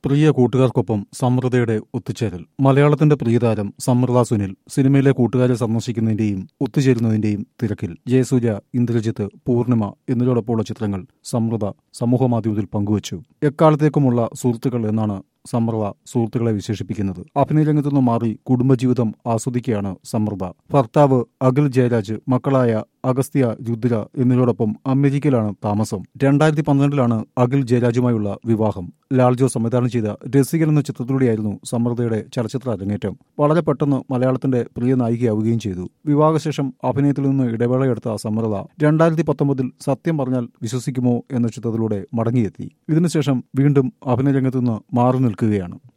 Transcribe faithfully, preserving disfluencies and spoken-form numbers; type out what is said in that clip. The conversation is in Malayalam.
പ്രിയ കൂട്ടുകാർക്കൊപ്പം സമൃദ്ധയുടെ ഒത്തുചേരൽ. മലയാളത്തിന്റെ പ്രിയതാരം സമൃദ്ധ സുനിൽ സിനിമയിലെ കൂട്ടുകാരെ സന്ദർശിക്കുന്നതിന്റെയും ഒത്തുചേരുന്നതിന്റെയും തിരക്കിൽ ജയസൂര്യ, ഇന്ദ്രജിത്ത്, പൂർണിമ എന്നിവരോടൊപ്പമുള്ള ചിത്രങ്ങൾ സമൃദ്ധ സമൂഹമാധ്യമത്തിൽ പങ്കുവച്ചു. എക്കാലത്തേക്കുമുള്ള സുഹൃത്തുക്കൾ എന്നാണ് സമൃദ്ധ സുഹൃത്തുക്കളെ വിശേഷിപ്പിക്കുന്നത്. അഭിനയരംഗത്തു നിന്ന് മാറി കുടുംബജീവിതം ആസ്വദിക്കുകയാണ് സമൃദ്ധ. ഭർത്താവ് അഖിൽ ജയരാജ്, മക്കളായ അഗസ്ത്യ, രുദ്ര എന്നിവരോടൊപ്പം അമേരിക്കയിലാണ് താമസം. രണ്ടായിരത്തി പന്ത്രണ്ടിലാണ് അഖിൽ ജയരാജുമായുള്ള വിവാഹം. ലാൽജോ സംവിധാനം ചെയ്ത രസികൻ എന്ന ചിത്രത്തിലൂടെയായിരുന്നു സമൃദ്ധയുടെ ചലച്ചിത്ര അരങ്ങേറ്റം. വളരെ പെട്ടെന്ന് മലയാളത്തിന്റെ പ്രിയ നായികയാവുകയും ചെയ്തു. വിവാഹശേഷം അഭിനയത്തിൽ നിന്ന് ഇടവേളയെടുത്ത സമൃദ്ധ രണ്ടായിരത്തി പത്തൊമ്പതിൽ സത്യം പറഞ്ഞാൽ വിശ്വസിക്കുമോ എന്ന ചിത്രത്തിലൂടെ മടങ്ങിയെത്തി. ഇതിനുശേഷം വീണ്ടും അഭിനയരംഗത്തു നിന്ന് മാറി നിൽക്കുകയാണ്.